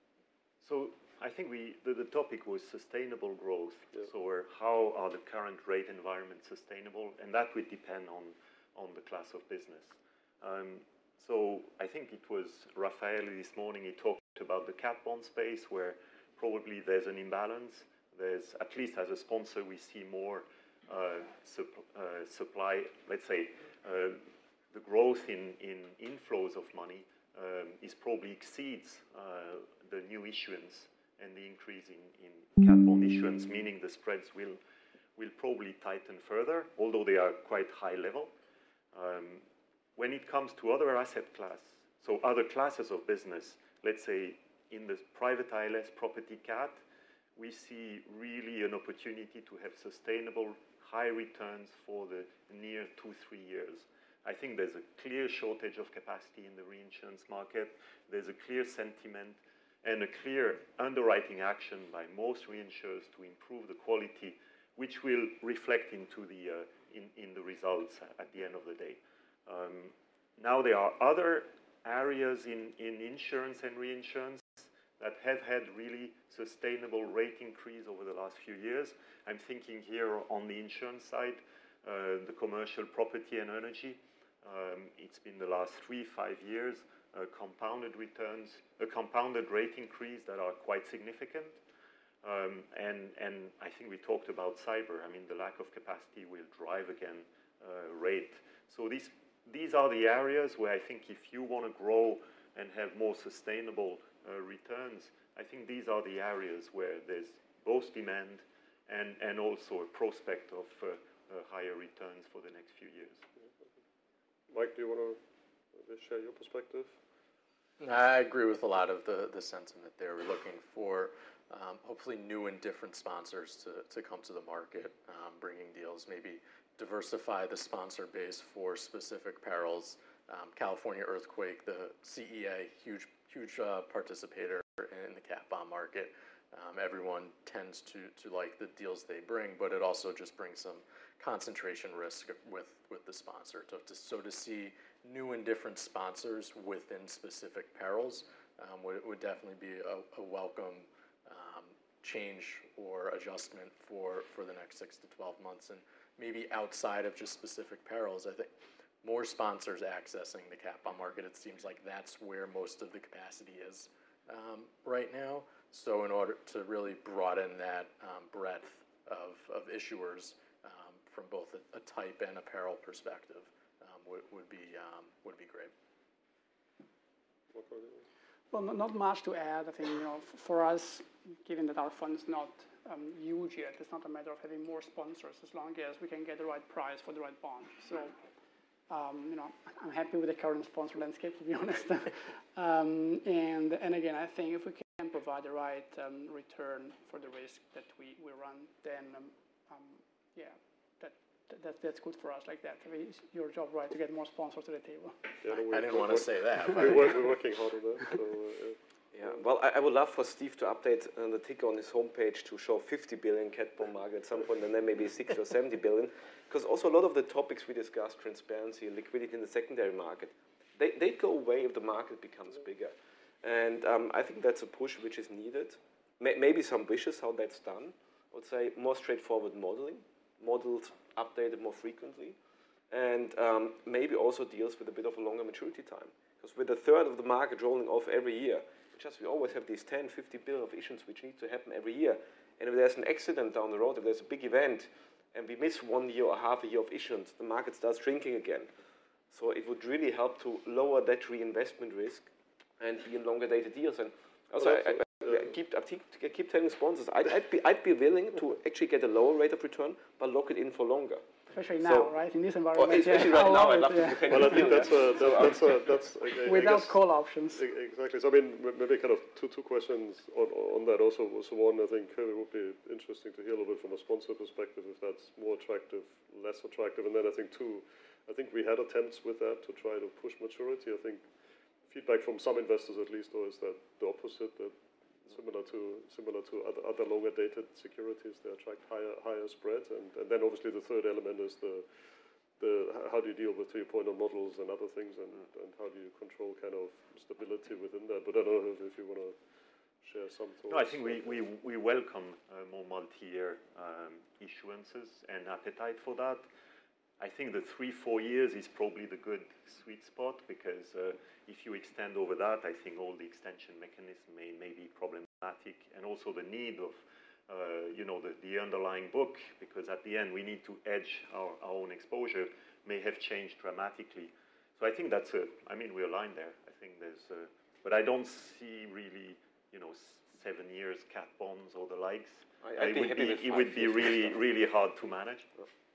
So I think we the, the topic was sustainable growth. Yeah. So or how are the current rate environment sustainable, and that would depend on on the class of business. Um, so I think it was Raffaele this morning. He talked about the cat bond space where probably there's an imbalance. There's at least as a sponsor we see more uh, sup- uh, supply. Let's say uh, the growth in in inflows of money. Um, is probably exceeds uh, the new issuance and the increase in, in cat bond issuance, meaning the spreads will will probably tighten further, although they are quite high level. Um, when it comes to other asset class, so other classes of business, let's say in the private I L S property cat, we see really an opportunity to have sustainable high returns for the near two, three years. I think there's a clear shortage of capacity in the reinsurance market. There's a clear sentiment and a clear underwriting action by most reinsurers to improve the quality, which will reflect into the uh, in, in the results at the end of the day. Um, now there are other areas in, in insurance and reinsurance that have had really sustainable rate increase over the last few years. I'm thinking here on the insurance side, uh, the commercial property and energy. Um, it's been the last three, five years, uh, compounded returns, a compounded rate increase that are quite significant. Um, and, and I think we talked about cyber. I mean, the lack of capacity will drive again uh, rate. So these, these are the areas where I think if you want to grow and have more sustainable uh, returns, I think these are the areas where there's both demand and, and also a prospect of uh, uh, higher returns for the next few years. Mike, do you want to share your perspective? I agree with a lot of the, the sentiment there. We're looking for um, hopefully new and different sponsors to, to come to the market, um, bringing deals, maybe diversify the sponsor base for specific perils. Um, California earthquake, the C E A, huge huge uh, participator in the cat bond market. Um, everyone tends to, to like the deals they bring, but it also just brings some concentration risk with, with the sponsor. So to, so to see new and different sponsors within specific perils um, would, would definitely be a, a welcome um, change or adjustment for, for the next six to twelve months. And maybe outside of just specific perils, I think more sponsors accessing the cat bond market, it seems like that's where most of the capacity is um, right now. So in order to really broaden that um, breadth of, of issuers um, from both a, a type and a peril perspective um, would, would be um, would be great. Well, not, not much to add. I think, you know, f- for us, given that our fund is not um, huge yet, it's not a matter of having more sponsors as long as we can get the right price for the right bond. So, um, you know, I'm happy with the current sponsor landscape, to be honest. um, and and again, I think if we can provide the right um, return for the risk that we, we run, then um, um, yeah, that, that that's good for us. Like that, I mean, it's your job, right, to get more sponsors to the table. Yeah, no, I didn't want to say that. We're, work, we're working hard on that. So, uh, Yeah, well, I, I would love for Steve to update uh, the ticker on his homepage to show fifty billion cat bond market at some point, and then maybe sixty or seventy billion. Because also a lot of the topics we discussed, transparency, liquidity in the secondary market, they, they go away if the market becomes bigger. And um, I think that's a push which is needed. May, maybe some wishes how that's done. I would say more straightforward modeling, models updated more frequently, and um, maybe also deals with a bit of a longer maturity time. Because with a third of the market rolling off every year, just we always have these ten, fifty billion of issues which need to happen every year. And if there's an accident down the road, if there's a big event, and we miss one year or half a year of issuance, the market starts shrinking again. So it would really help to lower that reinvestment risk and be in longer dated deals. And also, Well, I, I, I, keep, I keep, I keep telling sponsors, I'd, I'd, be, I'd be willing to actually get a lower rate of return, but lock it in for longer. Especially now, So- right? In this Or environment, especially yeah, right now, love I'd love it, to yeah. defend well, I the think deal, that's yeah. a, that, that's a, that's I, I Without guess, call options. e- exactly. So I mean, m- maybe kind of two two questions on on that. Also, so one, I think uh, it would be interesting to hear a little bit from a sponsor perspective if that's more attractive, less attractive, and then I think two, I think we had attempts with that to try to push maturity. I think feedback from some investors, at least, though, is that the opposite. That similar to similar to other other longer dated securities, they attract higher higher spreads, and, and then obviously the third element is the The, how do you deal with, to your point, on models and other things, and, and how do you control kind of stability within that? But I don't know if, if you want to share some thoughts. No, I think we, we, we welcome uh, more multi-year um, issuances and appetite for that. I think the three, four years is probably the good sweet spot, because uh, if you extend over that, I think all the extension mechanism may, may be problematic, and also the need of Uh, you know, the, the underlying book, because at the end we need to edge our, our own exposure, may have changed dramatically. So I think that's a, I mean, we're aligned there. I think there's, a, but I don't see really, you know, seven years cat bonds or the likes. I- I'd it be would happy be, with it five would be years really, stuff. really hard to manage.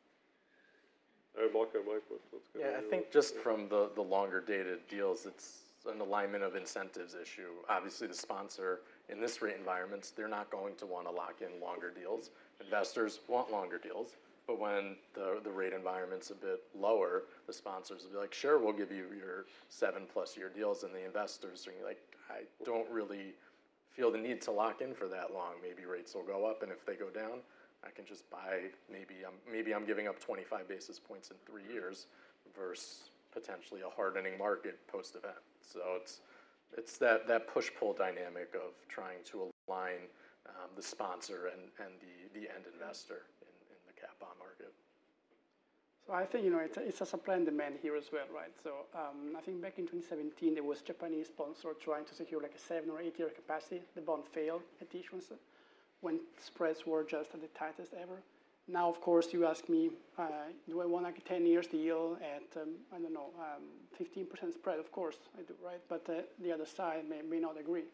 Uh, Marco, Mike, what, what's going Yeah, on? I think just from the, the longer dated deals, it's an alignment of incentives issue. Obviously, the sponsor in this rate environments, they're not going to want to lock in longer deals. Investors want longer deals, but when the, the rate environment's a bit lower, the sponsors will be like, sure, we'll give you your seven plus year deals, and the investors are like, I don't really feel the need to lock in for that long. Maybe rates will go up, and if they go down, I can just buy, maybe I'm, maybe I'm giving up twenty-five basis points in three years versus potentially a hardening market post-event. So it's it's that, that push-pull dynamic of trying to align um, the sponsor and, and the, the end investor in, in the cat bond market. So I think, you know, it's a, it's a supply and demand here as well, right? So um, I think back in twenty seventeen, there was Japanese sponsor trying to secure like a seven or eight year capacity. The bond failed at issuance when spreads were just at the tightest ever. Now, of course, you ask me, uh, do I want like a ten years deal at, um, I don't know, um, fifteen percent spread? Of course I do, right? But uh, the other side may, may not agree.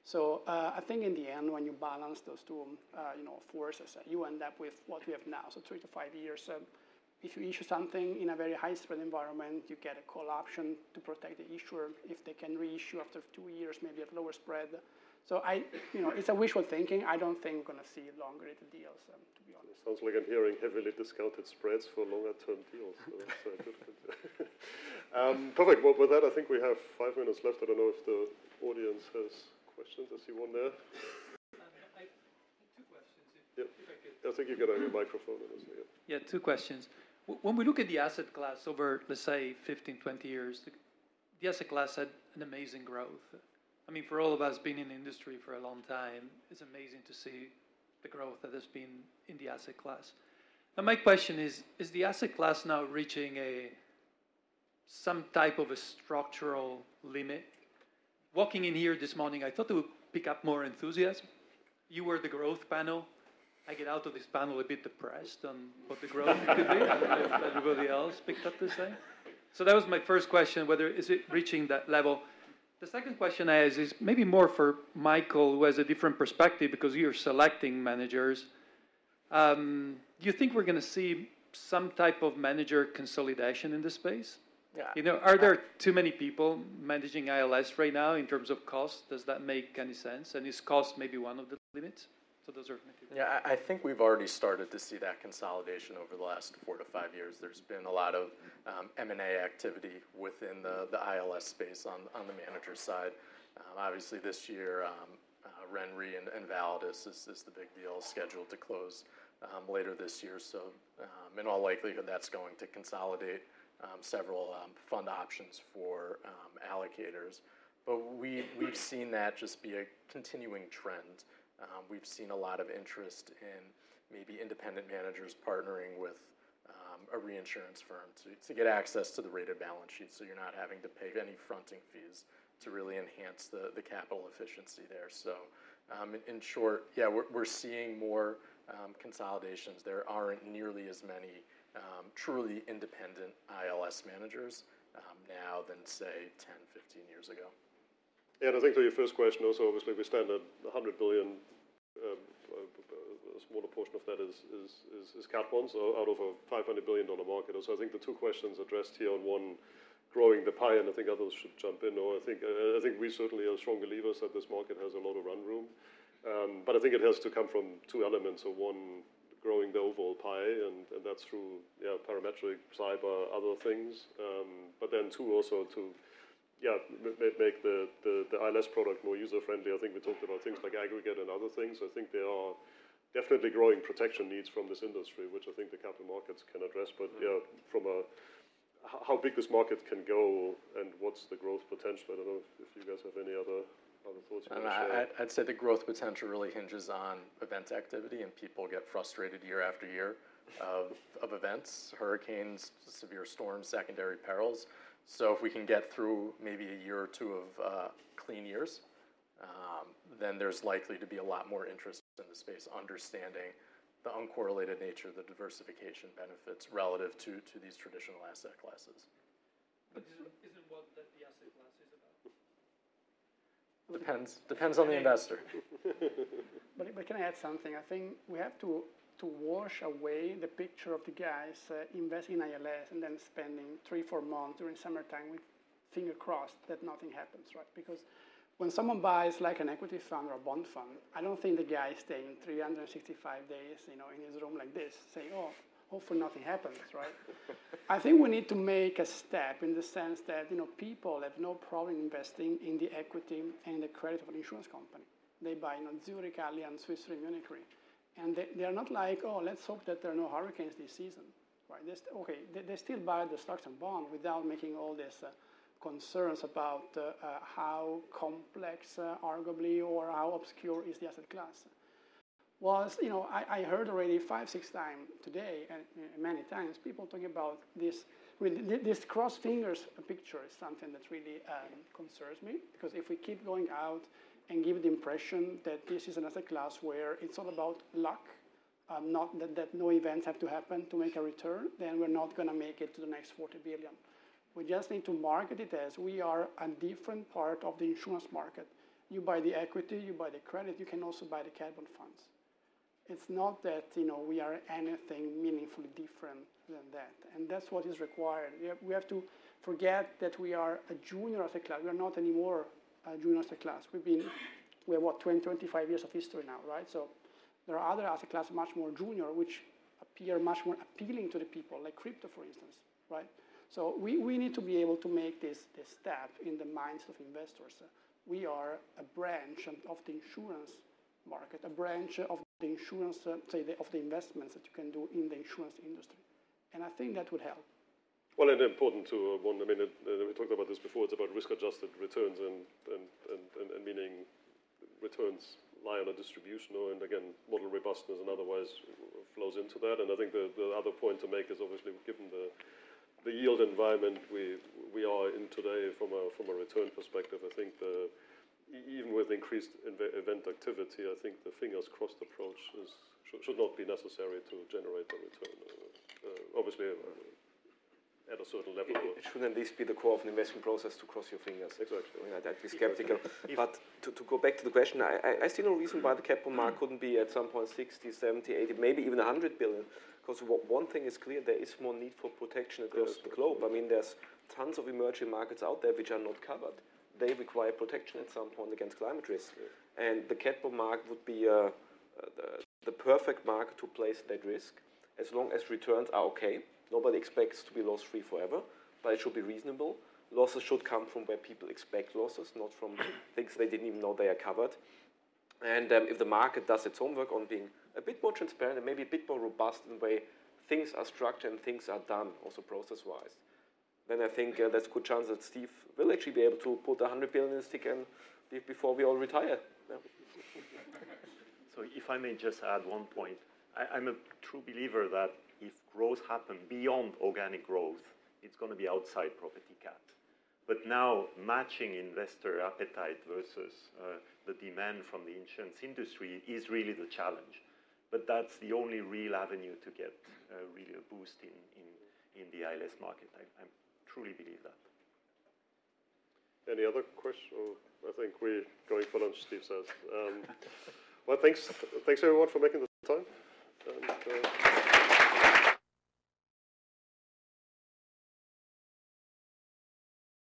So uh, I think in the end, when you balance those two, uh, you know, forces, uh, you end up with what we have now. So three to five years. Um, if you issue something in a very high spread environment, you get a call option to protect the issuer. If they can reissue after two years, maybe at lower spread. So I, you know, it's a wishful thinking. I don't think we're going to see longer dated deals, um, to be honest. Sounds like I'm hearing heavily discounted spreads for longer term deals. So that's, uh, good, good. um, perfect. Well, with that, I think we have five minutes left. I don't know if the audience has questions. I see one there. Um, I, two questions, if, yep. if I could. I think you've got a microphone. In this, yeah. yeah, two questions. W when we look at the asset class over, let's say, fifteen, twenty years, the, the asset class had an amazing growth. I mean, for all of us being in the industry for a long time, it's amazing to see the growth that has been in the asset class. And my question is, is the asset class now reaching a some type of a structural limit? Walking in here this morning, I thought it would pick up more enthusiasm. You were the growth panel. I get out of this panel a bit depressed on what the growth could be, if everybody else picked up the same. So that was my first question, whether is it reaching that level? The second question I ask is maybe more for Michael, who has a different perspective because you're selecting managers. Um, do you think we're going to see some type of manager consolidation in this space? Yeah. You know, are there too many people managing I L S right now in terms of cost? Does that make any sense? And is cost maybe one of the limits? So those are my two. Yeah, I I think we've already started to see that consolidation over the last four to five years. There's been a lot of um, M and A activity within the, the I L S space on, on the manager side. Um, obviously this year, um, uh, RenRe and, and Validus is, is the big deal, scheduled to close um, later this year. So um, in all likelihood, that's going to consolidate um, several um, fund options for um, allocators. But we, we've seen that just be a continuing trend. Um, we've seen a lot of interest in maybe independent managers partnering with um, a reinsurance firm to, to get access to the rated balance sheet, so you're not having to pay any fronting fees to really enhance the, the capital efficiency there. So um, in, in short, yeah, we're, we're seeing more um, consolidations. There aren't nearly as many um, truly independent I L S managers um, now than, say, ten, fifteen years ago. Yeah, and I think to your first question also, obviously, we stand at one hundred billion. Um, a smaller portion of that is, is, is, is cat bonds out of a five hundred billion dollars market. So I think the two questions addressed here on one, growing the pie, and I think others should jump in. Or I think uh, I think we certainly are strong believers that this market has a lot of run room. Um, but I think it has to come from two elements. So one, growing the overall pie, and, and that's through yeah, parametric, cyber, other things. Um, but then two, also to yeah, make the, the, the I L S product more user-friendly. I think we talked about things like aggregate and other things. I think there are definitely growing protection needs from this industry, which I think the capital markets can address. But yeah, from a how big this market can go and what's the growth potential, I don't know if, if you guys have any other other thoughts you want to share. I, I'd say the growth potential really hinges on event activity, and people get frustrated year after year of, of events, hurricanes, severe storms, secondary perils. So if we can get through maybe a year or two of uh, clean years, um, then there's likely to be a lot more interest in the space, understanding the uncorrelated nature, the diversification benefits relative to, to these traditional asset classes. But isn't, isn't what that the asset class is about? Depends. Depends on the investor. But, but can I add something? I think we have to to wash away the picture of the guys uh, investing in I L S and then spending three, four months during summertime with finger crossed that nothing happens, right? Because when someone buys like an equity fund or a bond fund, I don't think the guy is staying three hundred sixty-five days, you know, in his room like this, saying, "Oh, hopefully nothing happens," right? I think we need to make a step in the sense that you know people have no problem investing in the equity and the credit of an insurance company. They buy, you know, Zurich, Allianz, Swiss Re, Munich Re. And they, they are not like, oh, let's hope that there are no hurricanes this season, right? They st- okay, they, they still buy the stocks and bonds without making all these uh, concerns about uh, uh, how complex, uh, arguably, or how obscure is the asset class. Well, you know, I, I heard already five, six times today, and uh, many times, people talking about this. Really, this cross fingers picture is something that really um, concerns me, because if we keep going out and give the impression that this is an asset class where it's all about luck, um, not that, that no events have to happen to make a return, then we're not going to make it to the next forty billion. We just need to market it as we are a different part of the insurance market. You buy the equity, you buy the credit, you can also buy the cat bond funds. It's not that, you know, we are anything meaningfully different than that. And that's what is required. We have, we have to forget that we are a junior asset class. We are not anymore a junior asset class. We've been, we have what, twenty, twenty-five years of history now, right? So there are other asset classes much more junior, which appear much more appealing to the people, like crypto, for instance, right? So we, we need to be able to make this, this step in the minds of investors. We are a branch of the insurance market, a branch of the insurance, uh, say, the, of the investments that you can do in the insurance industry. And I think that would help. Well, and important to uh, one, I mean, it, uh, we talked about this before, it's about risk-adjusted returns and, and, and, and, and meaning returns lie on a distribution, or, and again, model robustness and otherwise flows into that. And I think the, the other point to make is obviously given the, the yield environment we, we are in today from a, from a return perspective, I think the, even with increased event activity, I think the fingers crossed approach is, should, should not be necessary to generate the return. Uh, uh, obviously, uh, at a certain level. It, it should at least be the core of an investment process to cross your fingers. Exactly. I mean, I'd be skeptical. But to, to go back to the question, I, I, I see no reason why the cat bond market couldn't be at some point sixty, seventy, eighty, maybe even one hundred billion. Because one thing is clear, there is more need for protection across the globe. I mean, there's tons of emerging markets out there which are not covered. They require protection at some point against climate risk. Yeah. And the cat bond market would be uh, uh, the, the perfect market to place that risk, as long as returns are okay. Nobody expects to be loss-free forever, but it should be reasonable. Losses should come from where people expect losses, not from things they didn't even know they are covered. And um, if the market does its homework on being a bit more transparent and maybe a bit more robust in the way things are structured and things are done, also process-wise, then I think uh, there's a good chance that Steve will actually be able to put one hundred billion in his tick and before we all retire. Yeah. So if I may just add one point, I, I'm a true believer that if growth happens beyond organic growth, it's going to be outside property cat. But now matching investor appetite versus uh, the demand from the insurance industry is really the challenge. But that's the only real avenue to get uh, really a boost in, in, in the I L S market. I, I truly believe that. Any other questions? I think we're going for lunch, Steve says. Um, well, thanks, thanks everyone for making the time.